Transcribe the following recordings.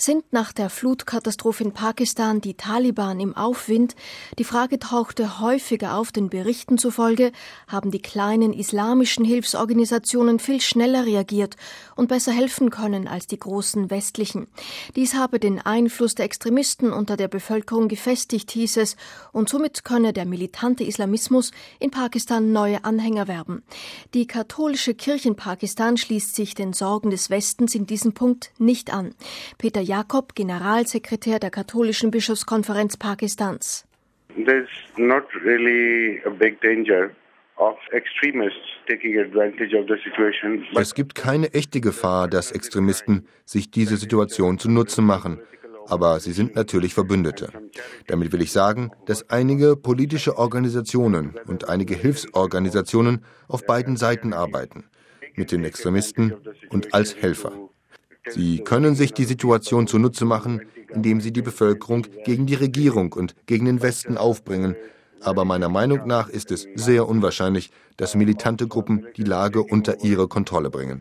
Sind nach der Flutkatastrophe in Pakistan die Taliban im Aufwind? Die Frage tauchte häufiger auf, den Berichten zufolge haben die kleinen islamischen Hilfsorganisationen viel schneller reagiert und besser helfen können als die großen westlichen. Dies habe den Einfluss der Extremisten unter der Bevölkerung gefestigt, hieß es, und somit könne der militante Islamismus in Pakistan neue Anhänger werben. Die katholische Kirche in Pakistan schließt sich den Sorgen des Westens in diesem Punkt nicht an. Peter Jakob, Generalsekretär der katholischen Bischofskonferenz Pakistans. There's not really a big danger of extremists taking advantage of the situation. Es gibt keine echte Gefahr, dass Extremisten sich diese Situation zunutze machen. Aber sie sind natürlich Verbündete. Damit will ich sagen, dass einige politische Organisationen und einige Hilfsorganisationen auf beiden Seiten arbeiten, mit den Extremisten und als Helfer. Sie können sich die Situation zunutze machen, indem sie die Bevölkerung gegen die Regierung und gegen den Westen aufbringen. Aber meiner Meinung nach ist es sehr unwahrscheinlich, dass militante Gruppen die Lage unter ihre Kontrolle bringen.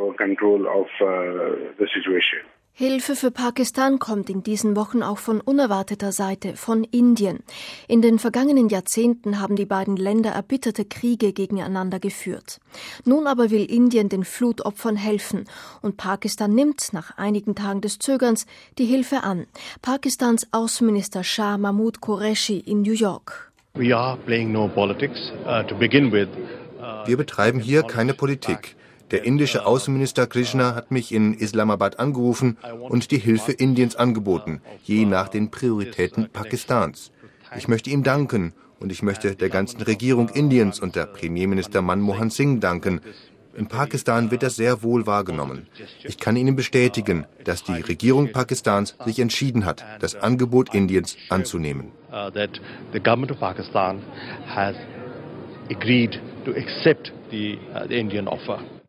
Hilfe für Pakistan kommt in diesen Wochen auch von unerwarteter Seite, von Indien. In den vergangenen Jahrzehnten haben die beiden Länder erbitterte Kriege gegeneinander geführt. Nun aber will Indien den Flutopfern helfen und Pakistan nimmt nach einigen Tagen des Zögerns die Hilfe an. Pakistans Außenminister Shah Mahmood Qureshi in New York. Wir betreiben hier keine Politik. Der indische Außenminister Krishna hat mich in Islamabad angerufen und die Hilfe Indiens angeboten, je nach den Prioritäten Pakistans. Ich möchte ihm danken und ich möchte der ganzen Regierung Indiens und der Premierminister Manmohan Singh danken. In Pakistan wird das sehr wohl wahrgenommen. Ich kann Ihnen bestätigen, dass die Regierung Pakistans sich entschieden hat, das Angebot Indiens anzunehmen. The government of Pakistan has agreed to accept the Indian offer.